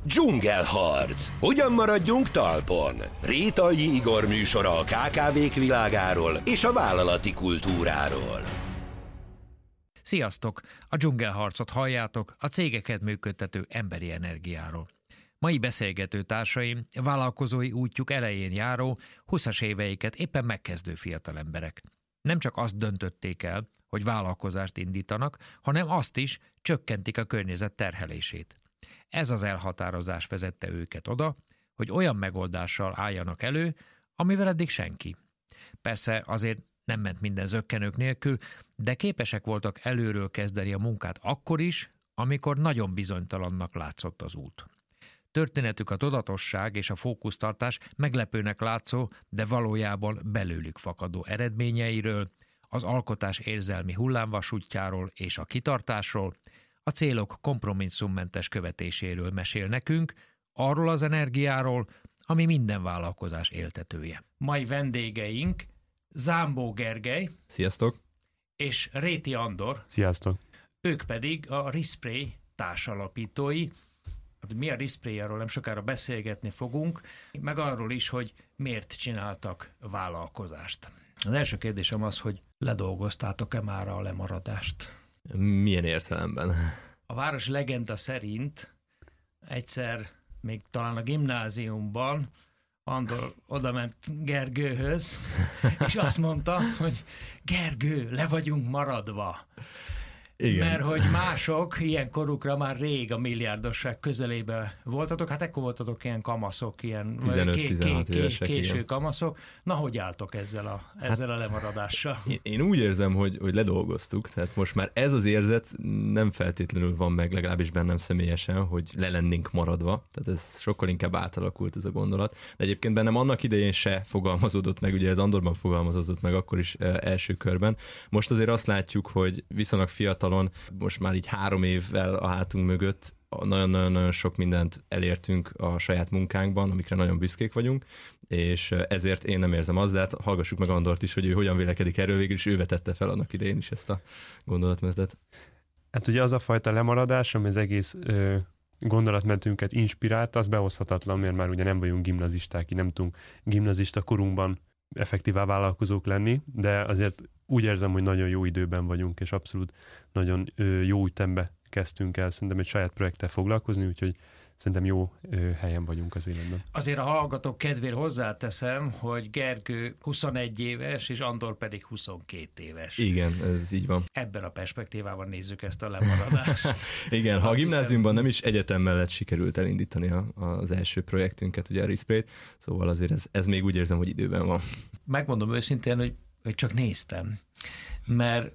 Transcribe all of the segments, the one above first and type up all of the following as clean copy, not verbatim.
Dzsungelharc. Hogyan maradjunk talpon? Rétai Igor műsora a KKV-k világáról és a vállalati kultúráról. Sziasztok! A Dzsungelharcot halljátok, a cégeket működtető emberi energiáról. Mai beszélgető társaim vállalkozói útjuk elején járó, 20-as éveiket éppen megkezdő fiatalemberek. Nem csak azt döntötték el, hogy vállalkozást indítanak, hanem azt is, csökkentik a környezet terhelését. Ez az elhatározás vezette őket oda, hogy olyan megoldással álljanak elő, amivel eddig senki. Persze azért nem ment minden zökkenők nélkül, de képesek voltak előről kezdeni a munkát akkor is, amikor nagyon bizonytalannak látszott az út. Történetük a tudatosság és a fókusztartás meglepőnek látszó, de valójában belőlük fakadó eredményeiről, az alkotás érzelmi hullámvasútjáról és a kitartásról, a célok kompromisszummentes követéséről mesél nekünk, arról az energiáról, ami minden vállalkozás éltetője. Mai vendégeink Zámbó Gergely. Sziasztok! És Réti Andor. Sziasztok! Ők pedig a Respray társalapítói. Mi a Respray, arról nem sokára beszélgetni fogunk, meg arról is, hogy miért csináltak vállalkozást. Az első kérdésem az, hogy ledolgoztátok-e már a lemaradást? Milyen értelemben? A városi legenda szerint egyszer, még talán a gimnáziumban, Andor odament Gergőhöz, és azt mondta, hogy Gergő, le vagyunk maradva. Igen. Mert hogy mások ilyen korukra már rég a milliárdosság közelébe voltatok, hát ekkor voltatok ilyen kamaszok, ilyen 15-16 évesek, késő igen. kamaszok. Na, hogy álltok ezzel a lemaradással? Én úgy érzem, hogy ledolgoztuk, tehát most már ez az érzet nem feltétlenül van meg, legalábbis bennem személyesen, hogy le lennénk maradva, tehát ez sokkal inkább átalakult ez a gondolat. De egyébként bennem annak idején se fogalmazódott meg, ugye ez Andorban fogalmazódott meg akkor is első körben. Most azért azt látjuk, hogy viszonylag fiatalon, most már így 3 évvel a hátunk mögött nagyon-nagyon sok mindent elértünk a saját munkánkban, amikre nagyon büszkék vagyunk, és ezért én nem érzem azt, de hát hallgassuk meg Andort is, hogy ő hogyan vélekedik erről, végül is ő vetette fel annak idején is ezt a gondolatmenetet. Hát ugye az a fajta lemaradás, ami az egész gondolatmenetünket inspirálta, az behozhatatlan, mert már ugye nem vagyunk gimnazisták, nem tudunk gimnazista korunkban effektívá vállalkozók lenni, de azért úgy érzem, hogy nagyon jó időben vagyunk, és abszolút nagyon jó ütembe kezdtünk el szerintem egy saját projekttel foglalkozni, úgyhogy szerintem jó helyen vagyunk az életben. Azért a hallgatók kedvére hozzáteszem, hogy Gergő 21 éves, és Andor pedig 22 éves. Igen, ez így van. Ebben a perspektívában nézzük ezt a lemaradást. Igen, ha a gimnáziumban nem is egyetem mellett sikerült elindítani az első projektünket, ugye a Respray-t, szóval azért ez még úgy érzem, hogy időben van. Megmondom őszintén, hogy csak néztem, mert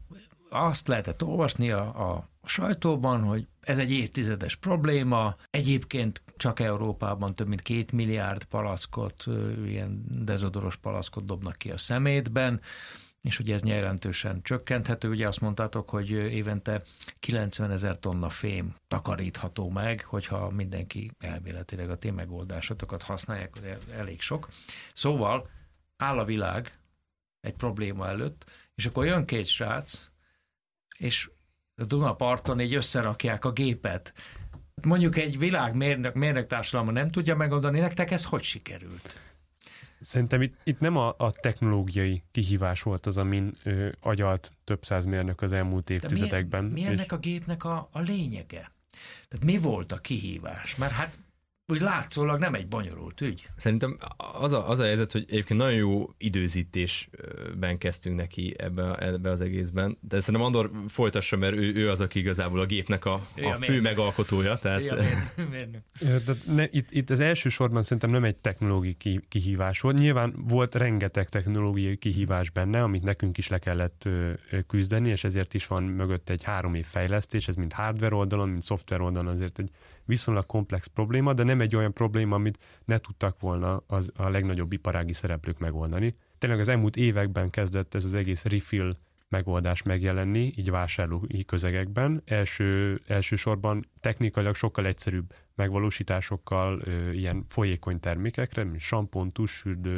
azt lehetett olvasni a sajtóban, hogy ez egy évtizedes probléma, egyébként csak Európában több mint 2 milliárd palackot, ilyen dezodoros palackot dobnak ki a szemétben, és ugye ez jelentősen csökkenthető. Ugye azt mondtátok, hogy évente 90 000 tonna fém takarítható meg, hogyha mindenki elméletileg a ti megoldásotokat használják, elég sok. Szóval áll a világ egy probléma előtt, és akkor jön 2 srác, és a Dunaparton így összerakják a gépet. Mondjuk egy mérnöktársadalma nem tudja megoldani, nektek ez hogy sikerült? Szerintem itt nem a technológiai kihívás volt az, amin agyalt több száz mérnök az elmúlt évtizedekben. Mi ennek a gépnek a lényege? Tehát mi volt a kihívás? Mert hát úgy látszólag nem egy bonyolult ügy. Szerintem az a helyzet, hogy egyébként nagyon jó időzítésben kezdtünk neki ebbe az egészben, de szerintem Andor folytassa, mert ő az, aki igazából a gépnek a fő megalkotója. Tehát... Itt az elsősorban szerintem nem egy technológiai kihívás volt. Nyilván volt rengeteg technológiai kihívás benne, amit nekünk is le kellett küzdeni, és ezért is van mögött egy 3 év fejlesztés, ez mind hardware oldalon, mind szoftver oldalon azért egy viszonylag komplex probléma, de nem egy olyan probléma, amit ne tudtak volna a legnagyobb iparági szereplők megoldani. Tényleg az elmúlt években kezdett ez az egész refill megoldás megjelenni, így vásárlói közegekben. Elsősorban technikailag sokkal egyszerűbb megvalósításokkal ilyen folyékony termékekre, mint sampon, tuszfürdő,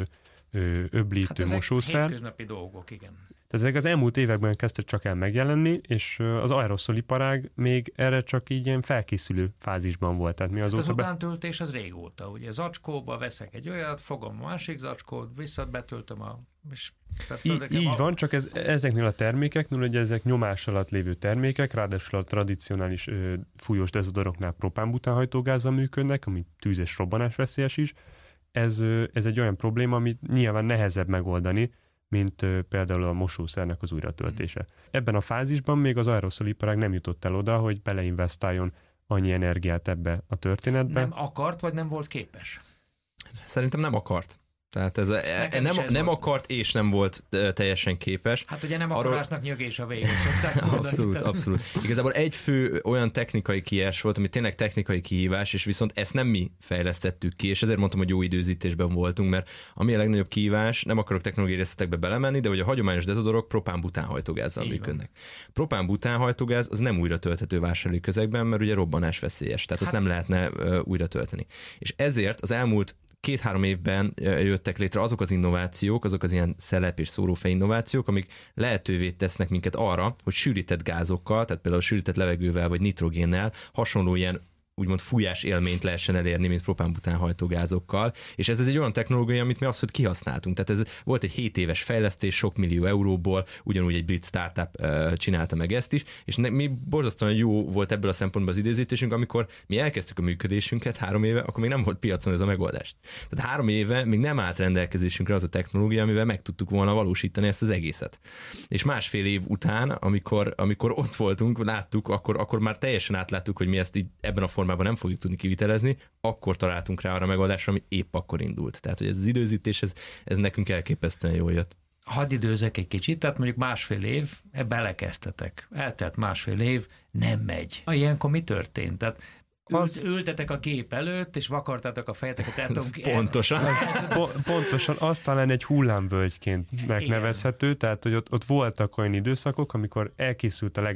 ezek mosószer. hétköznapi dolgok, igen. Tehát ezek az elmúlt években kezdtek csak el megjelenni, és az aeroszoliparág még erre csak így ilyen felkészülő fázisban volt. Tehát mi az utántöltés az régóta. Ugye zacskóba veszek egy olyat, fogom a másik zacskót, betöltöm és így van, csak ezeknél a termékeknél, ugye ezek nyomás alatt lévő termékek, ráadásul a tradicionális fújós dezodoroknál propánbutánhajtógázzal működnek, ami tűz- és robbanásveszélyes is. Ez egy olyan probléma, amit nyilván nehezebb megoldani, mint például a mosószernek az újratöltése. Ebben a fázisban még az aeroszoliparág nem jutott el oda, hogy beleinvestáljon annyi energiát ebbe a történetbe. Nem akart, vagy nem volt képes? Szerintem nem akart. Tehát ez nem akart és nem volt teljesen képes. Hát ugye nem akarásnak nyögés a vége, szokták mondani. Abszolút. Igazából egy fő olyan technikai kihívás volt, ami tényleg technikai kihívás, és viszont ezt nem mi fejlesztettük ki, és ezért mondtam, hogy jó időzítésben voltunk, mert ami a legnagyobb kihívás, nem akarok technológiai részletekbe belemenni, de hogy a hagyományos dezodorok propánbutánhajtógázzal működnek. Propánbutánhajtógáz az nem újra tölthető vásárlóközegben, mert ugye robbanás veszélyes, tehát azt nem lehetne újra tölteni. És ezért az elmúlt 2-3 évben jöttek létre azok az innovációk, azok az ilyen szelep és szórófej innovációk, amik lehetővé tesznek minket arra, hogy sűrített gázokkal, tehát például sűrített levegővel vagy nitrogénnel hasonló ilyen úgymond fújás élményt lehessen elérni, mint propánbutánhajtógázokkal, és ez egy olyan technológia, amit mi abszolút kihasználtunk. Tehát ez volt egy 7 éves fejlesztés, sok millió euróból, ugyanúgy egy brit startup csinálta meg ezt is, és mi borzasztóan jó volt ebből a szempontból az időzítésünk, amikor mi elkezdtük a működésünket 3 éve, akkor még nem volt piacon ez a megoldás. Tehát 3 éve még nem állt rendelkezésünkre az a technológia, amivel meg tudtuk volna valósítani ezt az egészet. És 1,5 év után, amikor ott voltunk, láttuk, akkor már teljesen átláttuk, hogy mi ezt így ebben a formában nem fogjuk tudni kivitelezni, akkor találtunk rá arra megoldásra, ami épp akkor indult. Tehát, hogy ez az időzítés, ez nekünk elképesztően jól jött. Hadd időzek egy kicsit, tehát mondjuk 1,5 év, belekezdtetek. Eltelt 1,5 év, nem megy. Ilyenkor mi történt? Tehát ültetek a gép előtt, és vakartátok a fejeteket. Pontosan. Pontosan, az talán egy hullámvölgyként megnevezhető, tehát hogy ott voltak olyan időszakok, amikor elkészült a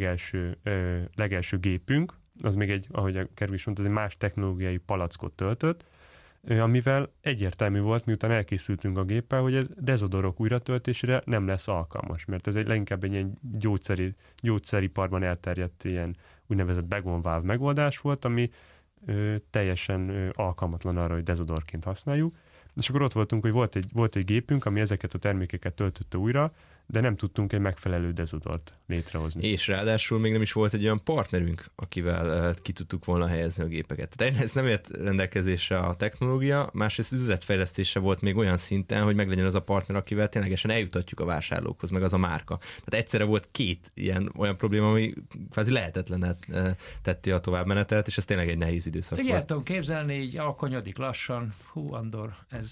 legelső gépünk, az még egy, ahogy a Kervi is mondta, az egy más technológiai palackot töltött, amivel egyértelmű volt, miután elkészültünk a géppel, hogy ez dezodorok újratöltésére nem lesz alkalmas, mert ez leginkább egy ilyen gyógyszeriparban elterjedt ilyen úgynevezett bag-on valve megoldás volt, ami teljesen alkalmatlan arra, hogy dezodorként használjuk. És akkor ott voltunk, hogy volt egy gépünk, ami ezeket a termékeket töltötte újra, de nem tudtunk egy megfelelő dezodort létrehozni. És ráadásul még nem is volt egy olyan partnerünk, akivel ki tudtuk volna helyezni a gépeket. Tehát ez nem ért rendelkezésre a technológia, másrészt üzletfejlesztése volt még olyan szinten, hogy meglegyen az a partner, akivel ténylegesen eljutatjuk a vásárlókhoz, meg az a márka. Tehát egyszerre volt 2 olyan probléma, ami kvázi lehetetlen tetti a továbbmenetelt, és ez tényleg egy nehéz időszak volt. Ugye tudom képzelni, így alkonyodik lassan, Andor,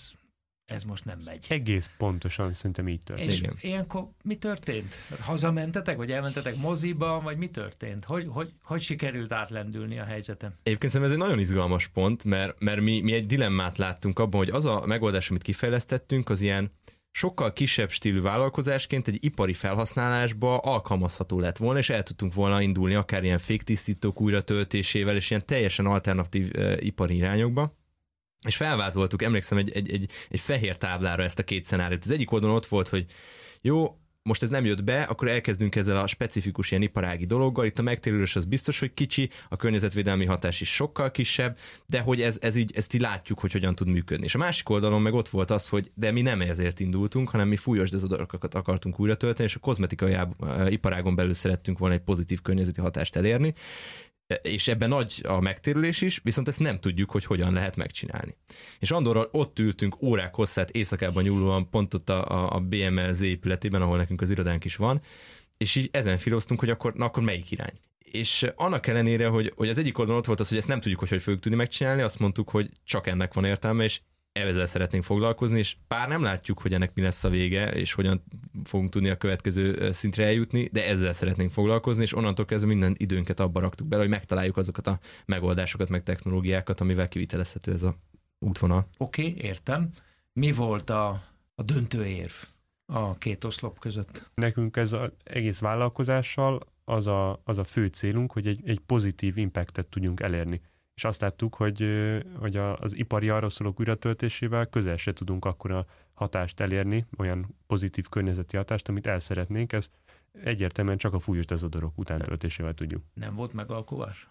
ez most nem megy. Egész pontosan szerintem így történt. És ilyenkor mi történt? Hazamentetek, vagy elmentetek moziba, vagy mi történt? Hogy sikerült átlendülni a helyzeten? Egyébként szerintem ez egy nagyon izgalmas pont, mert mi egy dilemmát láttunk abban, hogy az a megoldás, amit kifejlesztettünk, az ilyen sokkal kisebb stílű vállalkozásként egy ipari felhasználásba alkalmazható lett volna, és el tudtunk volna indulni akár ilyen féktisztítók újratöltésével, és ilyen teljesen alternatív ipari irányokba. És felvázoltuk, emlékszem, egy fehér táblára ezt a 2 szenáriót. Az egyik oldalon ott volt, hogy jó, most ez nem jött be, akkor elkezdünk ezzel a specifikus ilyen iparági dologgal. Itt a megtérülés az biztos, hogy kicsi, a környezetvédelmi hatás is sokkal kisebb, de hogy ezt így látjuk, hogy hogyan tud működni. És a másik oldalon meg ott volt az, hogy de mi nem ezért indultunk, hanem mi fújós dezodorokat akartunk újra tölteni, és a kozmetikai iparágon belül szerettünk volna egy pozitív környezeti hatást elérni. És ebben nagy a megtérülés is, viszont ezt nem tudjuk, hogy hogyan lehet megcsinálni. És Andorral ott ültünk órák hosszát, éjszakában nyúlóan, pont ott a BMLZ épületében, ahol nekünk az irodánk is van, és így ezen filoztunk, hogy akkor melyik irány. És annak ellenére, hogy az egyik oldalon ott volt az, hogy ezt nem tudjuk, hogy fogjuk tudni megcsinálni, azt mondtuk, hogy csak ennek van értelme, és ezzel szeretnénk foglalkozni, és bár nem látjuk, hogy ennek mi lesz a vége, és hogyan fogunk tudni a következő szintre eljutni, de ezzel szeretnénk foglalkozni, és onnantól kezdve minden időnket abba raktuk bele, hogy megtaláljuk azokat a megoldásokat, meg technológiákat, amivel kivitelezhető ez a útvonal. Oké, értem. Mi volt a döntő érv a 2 oszlop között? Nekünk ez az egész vállalkozással az a fő célunk, hogy egy pozitív impactet tudjunk elérni. És És azt láttuk, hogy az ipari aeroszolok újratöltésével közel se tudunk akkora hatást elérni, olyan pozitív környezeti hatást, amit el szeretnénk, ez egyértelműen csak a fújós dezodorok utántöltésével tudjuk. Nem volt megalkovás?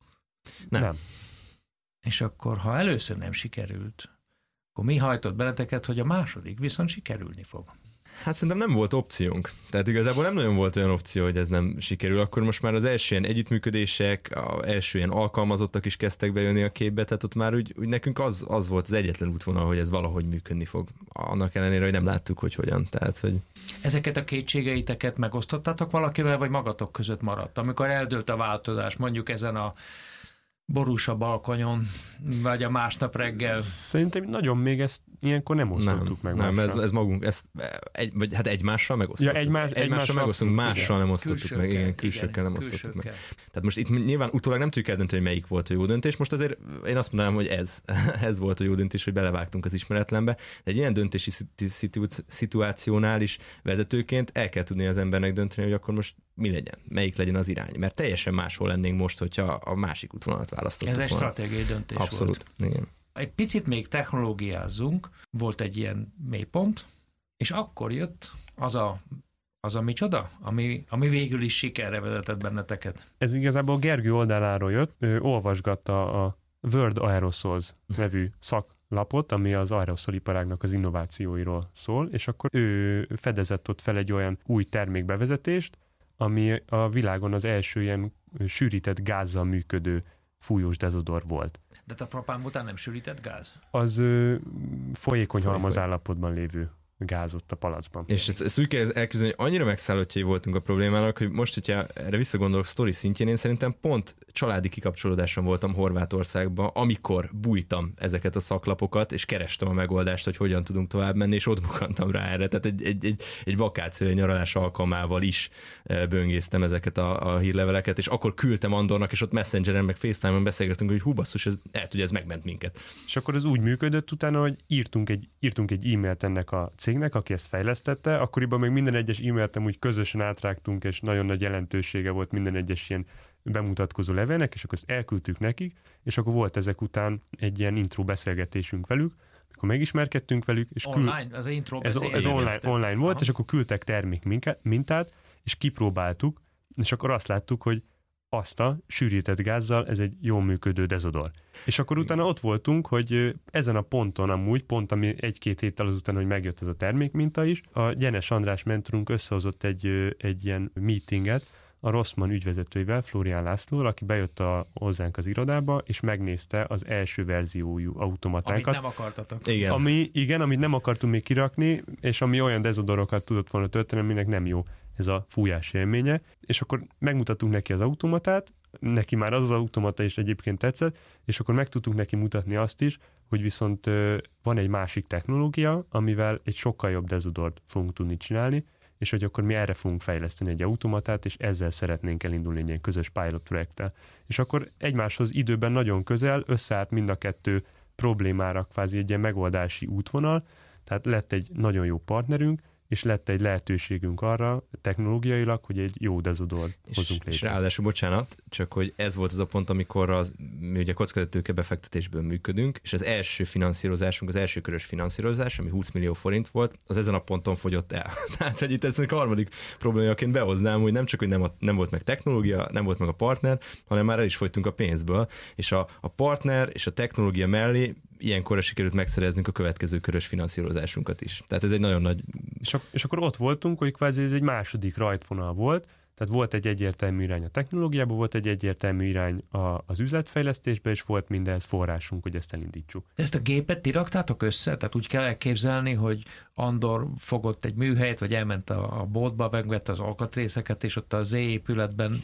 Nem. És akkor, ha először nem sikerült, akkor mi hajtott beleteket, hogy a második viszont sikerülni fog? Hát szerintem nem volt opciónk. Tehát igazából nem nagyon volt olyan opció, hogy ez nem sikerül. Akkor most már az első ilyen együttműködések, az első ilyen alkalmazottak is kezdtek bejönni a képbe, tehát ott már úgy nekünk az volt az egyetlen útvonal, hogy ez valahogy működni fog. Annak ellenére, hogy nem láttuk, hogy hogyan. Tehát, hogy... Ezeket a kétségeiteket megosztottatok valakivel, vagy magatok között maradt? Amikor eldőlt a változás, mondjuk ezen a borúsa balkonyon, vagy a másnap reggel. Szerintem nagyon még ezt ilyenkor nem osztottuk meg. Nem, ez magunk, vagy hát egymással megosztottuk. Ja, egymással megosztunk, mással nem osztottuk meg. Igen, külsőkkel nem osztottuk külsőkkel. meg. Tehát most itt nyilván utólag nem tudjuk eldönteni, hogy melyik volt a jó döntés. Most azért én azt mondanám, hogy ez volt a jó döntés, hogy belevágtunk az ismeretlenbe. De egy ilyen döntési szituációnál is vezetőként el kell tudni az embernek dönteni, hogy akkor most mi legyen, melyik legyen az irány. Mert teljesen máshol lennénk most, hogyha a másik útvonalat választottuk. Ez egy stratégiai döntés Abszolút, volt. Igen. Egy picit még technológiázzunk, volt egy ilyen mélypont, és akkor jött az a micsoda, ami végül is sikerre vezetett benneteket. Ez igazából Gergő oldaláról jött, ő olvasgatta a World Aerosols nevű szaklapot, ami az aeroszoliparágnak az innovációiról szól, és akkor ő fedezett ott fel egy olyan új termékbevezetést, ami a világon az első ilyen sűrített gázzal működő fújós dezodor volt. De a propánbután nem sűrített gáz? Az folyékony halmazállapotban lévő gáz ott a palacban. És ezt úgy kell elképzelni, hogy annyira megszállottjai voltunk a problémának, hogy most, hogyha erre visszagondolok sztori szintjén, én szerintem pont családi kikapcsolódáson voltam Horvátországban, amikor bújtam ezeket a szaklapokat, és kerestem a megoldást, hogy hogyan tudunk tovább menni, és ott bukantam rá erre. Tehát egy vakáció, egy nyaralás alkalmával is böngésztem ezeket a hírleveleket, és akkor küldtem Andornak, és ott Messengeren, meg FaceTime-on beszélgettünk, hogy hú basszus, ez megment minket. És akkor ez úgy működött utána, hogy írtunk egy e-mailt ennek a cégnek, aki ezt fejlesztette, akkoriban még minden egyes e-mailt úgy közösen átrágtunk, és nagyon nagy jelentősége volt minden egyes ilyen bemutatkozó levélnek, és akkor ezt elküldtük nekik, és akkor volt ezek után egy ilyen intro beszélgetésünk velük, akkor megismerkedtünk velük, és az intro ez online volt, és akkor küldtek termék mintát, és kipróbáltuk, és akkor azt láttuk, hogy azt a sűrített gázzal ez egy jól működő dezodor. És akkor utána ott voltunk, hogy ezen a ponton amúgy, pont ami 1-2 héttel azután, hogy megjött ez a termékminta is, a Gyenes András mentorunk összehozott egy ilyen meetinget a Rossmann ügyvezetőivel, Flórián Lászlóval, aki bejött hozzánk az irodába, és megnézte az első verziójú automatánkat. Amit nem akartatok. Igen. Amit nem akartunk még kirakni, és ami olyan dezodorokat tudott volna tölteni, aminek nem jó ez a fújás élménye, és akkor megmutattunk neki az automatát, neki már az automata is egyébként tetszett, és akkor meg tudtuk neki mutatni azt is, hogy viszont van egy másik technológia, amivel egy sokkal jobb dezodort fogunk tudni csinálni, és hogy akkor mi erre fogunk fejleszteni egy automatát, és ezzel szeretnénk elindulni egy ilyen közös pilot projekttel. És akkor egymáshoz időben nagyon közel összeállt mind a kettő problémára kvázi egy ilyen megoldási útvonal, tehát lett egy nagyon jó partnerünk, és lett egy lehetőségünk arra technológiailag, hogy egy jó dezodort hozunk létre. És ráadásul, bocsánat, csak hogy ez volt az a pont, amikor mi ugye kockázatőke befektetésből működünk, és az első finanszírozásunk, az első körös finanszírozás, ami 20 millió forint volt, az ezen a ponton fogyott el. Tehát, hogy itt ezt még a harmadik problémaként behoznám, hogy nem csak, hogy nem volt meg technológia, nem volt meg a partner, hanem már el is fogytunk a pénzből, és a partner és a technológia mellé ilyenkor sikerült megszereznünk a következő körös finanszírozásunkat is. Tehát ez egy nagyon nagy... És akkor ott voltunk, hogy kvázi ez egy második rajtvonal volt, tehát volt egy egyértelmű irány a technológiában, volt egy egyértelmű irány az üzletfejlesztésbe, és volt mindenhez forrásunk, hogy ezt elindítsuk. Ezt a gépet ti raktátok össze? Tehát úgy kell elképzelni, hogy Andor fogott egy műhelyet, vagy elment a boltba, megvette az alkatrészeket, és ott a Z épületben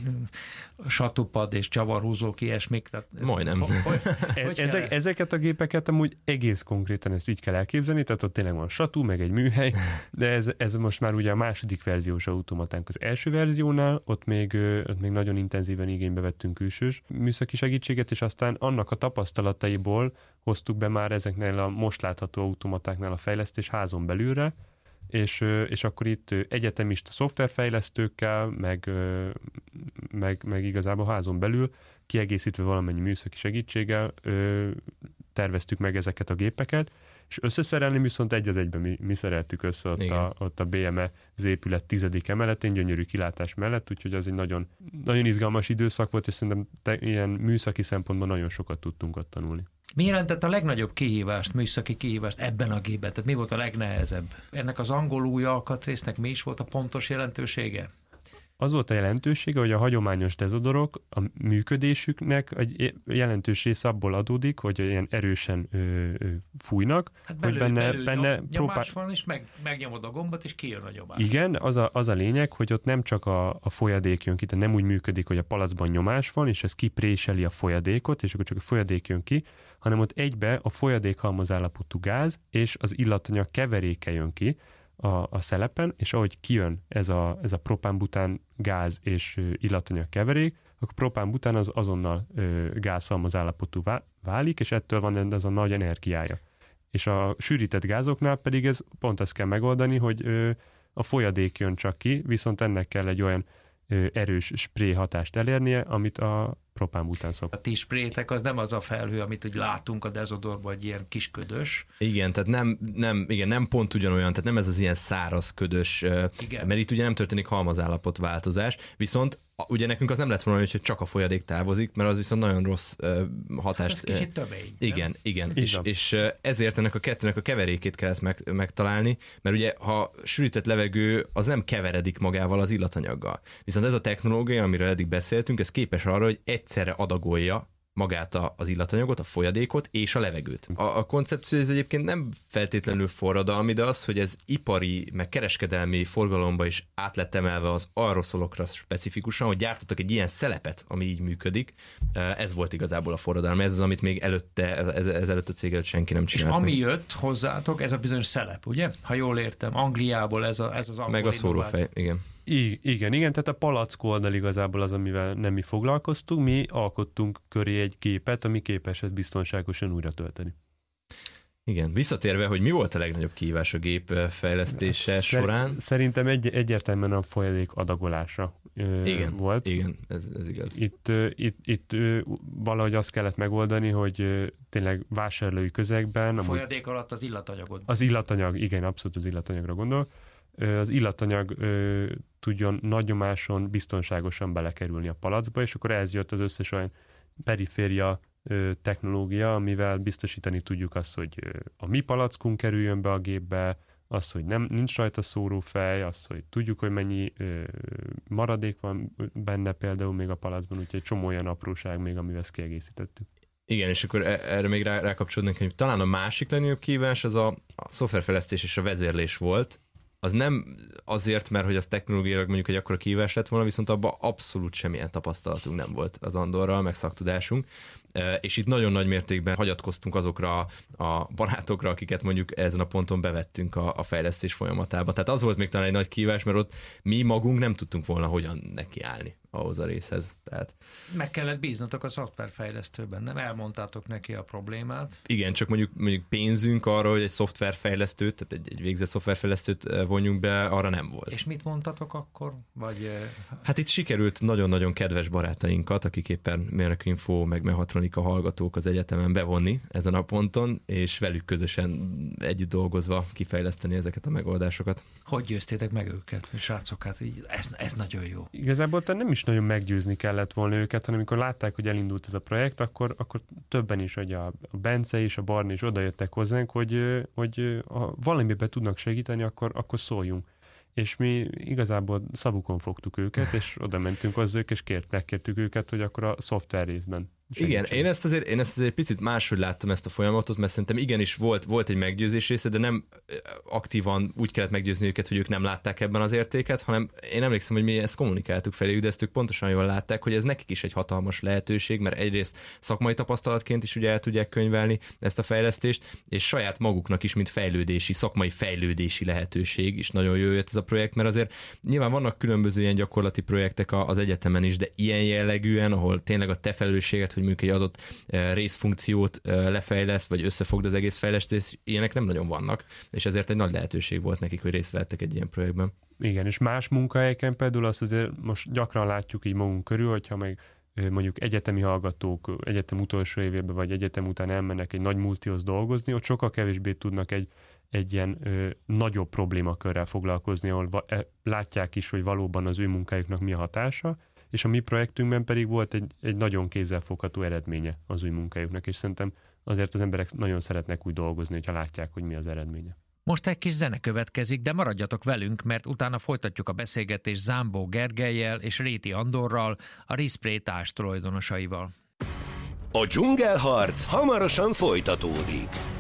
satupad és csavarhúzók, ilyesmik. Tehát majdnem. Ezeket a gépeket amúgy egész konkrétan ezt így kell elképzelni, tehát ott tényleg van satú, meg egy műhely, de ez most már ugye a második verziós automatánk. Az első verziónál ott még nagyon intenzíven igénybe vettünk külsős műszaki segítséget, és aztán annak a tapasztalataiból hoztuk be már ezeknél a most látható automatáknál a fejlesztés házon belülre, és akkor itt egyetemista szoftverfejlesztőkkel, meg igazából házon belül, kiegészítve valamennyi műszaki segítséggel terveztük meg ezeket a gépeket, és összeszerelni viszont egy az egyben mi szereltük össze ott a BME az épület 10. emeletén, gyönyörű kilátás mellett, úgyhogy az egy nagyon, nagyon izgalmas időszak volt, és szerintem ilyen műszaki szempontból nagyon sokat tudtunk ott tanulni. Mi jelentett a legnagyobb kihívást, műszaki kihívást ebben a gépben? Tehát mi volt a legnehezebb? Ennek az angol új alkatrésznek mi is volt a pontos jelentősége? Az volt a jelentősége, hogy a hagyományos dezodorok a működésüknek egy jelentős része abból adódik, hogy ilyen erősen fújnak, Hát hogy benne nyomás van, és megnyomod a gombot, és kijön a nyomás. Igen, az a lényeg, hogy ott nem csak a folyadék jön ki, tehát nem úgy működik, hogy a palacban nyomás van, és ez kipréseli a folyadékot, és akkor csak a folyadék jön ki, hanem ott egybe a folyadékhalmazállapotú gáz és az illatanyag keveréke jön ki a szelepen, és ahogy kijön ez a propán-bután gáz és illatanyag keverék, akkor propán-bután az azonnal gázhalmazállapotú válik, és ettől van ez a nagy energiája. És a sűrített gázoknál pedig ez pont ezt kell megoldani, hogy a folyadék jön csak ki, viszont ennek kell egy olyan erős spré hatást elérnie, amit a propán-bután szok. A ti sprétek az nem az a felhő, amit úgy látunk a dezodorban, egy ilyen kis ködös. Igen, tehát nem pont ugyanolyan, tehát nem ez az ilyen száraz ködös, mert itt ugye nem történik halmazállapot változás, viszont ugye nekünk az nem lett volna, hogy csak a folyadék távozik, mert az viszont nagyon rossz hatást. Hát ez kicsit tömény. Igen. És ezért ennek a kettőnek a keverékét kellett megtalálni, mert ugye ha sűrített levegő, az nem keveredik magával az illatanyaggal. Viszont ez a technológia, amiről eddig beszéltünk, ez képes arra, hogy egyszerre adagolja magát az illatanyagot, a folyadékot és a levegőt. A koncepció ez egyébként nem feltétlenül forradalmi, de az, hogy ez ipari, meg kereskedelmi forgalomba is át lett emelve az aeroszolokra specifikusan, hogy gyártottak egy ilyen szelepet, ami így működik, ez volt igazából a forradalom. Ez az, amit még ezelőtt a cég előtt senki nem csinált. És ami jött hozzátok, ez a bizonyos szelep, ugye? Ha jól értem, Angliából ez az angol meg a szórófej, igen. Igen, tehát a palack oldal igazából az, amivel nem mi foglalkoztunk, mi alkottunk köré egy képet, ami képes ezt biztonságosan újra tölteni. Igen, visszatérve, hogy mi volt a legnagyobb kihívás a gép fejlesztése során? Szerintem egyértelműen a folyadék adagolása volt. Igen, ez igaz. Itt valahogy azt kellett megoldani, hogy tényleg vásárlói közegben... A folyadék alatt az illatanyagot. Az illatanyag, igen, abszolút az illatanyagra gondol. Az illatanyag tudjon nagy nyomáson biztonságosan belekerülni a palacba, és akkor ehhez jött az összes olyan periféria technológia, amivel biztosítani tudjuk azt, hogy a mi palackunk kerüljön be a gépbe, az, hogy nincs rajta szórófej, az, hogy tudjuk, hogy mennyi maradék van benne például még a palacban, úgyhogy egy csomó olyan apróság még, amivel ezt kiegészítettük. Igen, és akkor erre még rákapcsolódnék, hogy talán a másik legnagyobb kihívás az a szoftverfejlesztés és a vezérlés volt. Az nem azért, mert hogy az technológiailag mondjuk egy akkora kihívás lett volna, viszont abban abszolút semmilyen tapasztalatunk nem volt az Andorral, meg szaktudásunk. És itt nagyon nagy mértékben hagyatkoztunk azokra a barátokra, akiket mondjuk ezen a ponton bevettünk a fejlesztés folyamatába. Tehát az volt még talán egy nagy kihívás, mert ott mi magunk nem tudtunk volna hogyan nekiállni ahhoz a részhez. Tehát... Meg kellett bíznotok a szoftverfejlesztőben, nem elmondtátok neki a problémát? Igen, csak mondjuk pénzünk arra, hogy egy szoftverfejlesztőt, tehát egy végzett szoftverfejlesztőt vonjunk be, arra nem volt. És mit mondtatok akkor? Hát itt sikerült nagyon-nagyon kedves barátainkat, akik éppen Mérnökinfo, meg mechatronika hallgatók az egyetemen bevonni ezen a ponton, és velük közösen együtt dolgozva kifejleszteni ezeket a megoldásokat. Hogy győztétek meg őket? Srácok, hát ez nagyon jó. Igazából nem is nagyon meggyőzni kellett volna őket, hanem amikor látták, hogy elindult ez a projekt, akkor többen is, hogy a Bence és a Barni is odajöttek hozzánk, hogy ha valamiben tudnak segíteni, akkor szóljunk. És mi igazából szavukon fogtuk őket, és oda mentünk hozzá, és megkértük őket, hogy akkor a szoftver részben segítsen. Igen, én ezt azért picit máshogy láttam ezt a folyamatot, mert szerintem igenis volt egy meggyőzés része, de nem aktívan úgy kellett meggyőzni őket, hogy ők nem látták ebben az értéket, hanem én emlékszem, hogy mi ezt kommunikáltuk feléjük, de ezt ők pontosan jól látták, hogy ez nekik is egy hatalmas lehetőség, mert egyrészt szakmai tapasztalatként is ugye el tudják könyvelni ezt a fejlesztést, és saját maguknak is, mint szakmai fejlődési lehetőség is nagyon jó jött ez a projekt, mert azért nyilván vannak különböző ilyen gyakorlati projektek az egyetemen is, de ilyen jellegűen, ahol tényleg a te felelősséget, hogy mondjuk egy adott részfunkciót lefejleszt, vagy összefogd az egész fejlesztés, ilyenek nem nagyon vannak, és ezért egy nagy lehetőség volt nekik, hogy részt vettek egy ilyen projektben. Igen, és más munkahelyeken például azt azért most gyakran látjuk így magunk körül, hogyha meg mondjuk egyetemi hallgatók egyetem utolsó évében, vagy egyetem után elmennek egy nagy multihoz dolgozni, ott sokkal kevésbé tudnak egy ilyen nagyobb problémakörrel foglalkozni, ahol látják is, hogy valóban az ő munkájuknak mi a hatása, és a mi projektünkben pedig volt egy nagyon kézzelfogható eredménye az új munkájuknak, és szerintem azért az emberek nagyon szeretnek úgy dolgozni, hogyha látják, hogy mi az eredménye. Most egy kis zene következik, de maradjatok velünk, mert utána folytatjuk a beszélgetést Zámbó Gergellyel és Réti Andorral, a Respray társ tulajdonosaival. A dzsungelharc hamarosan folytatódik.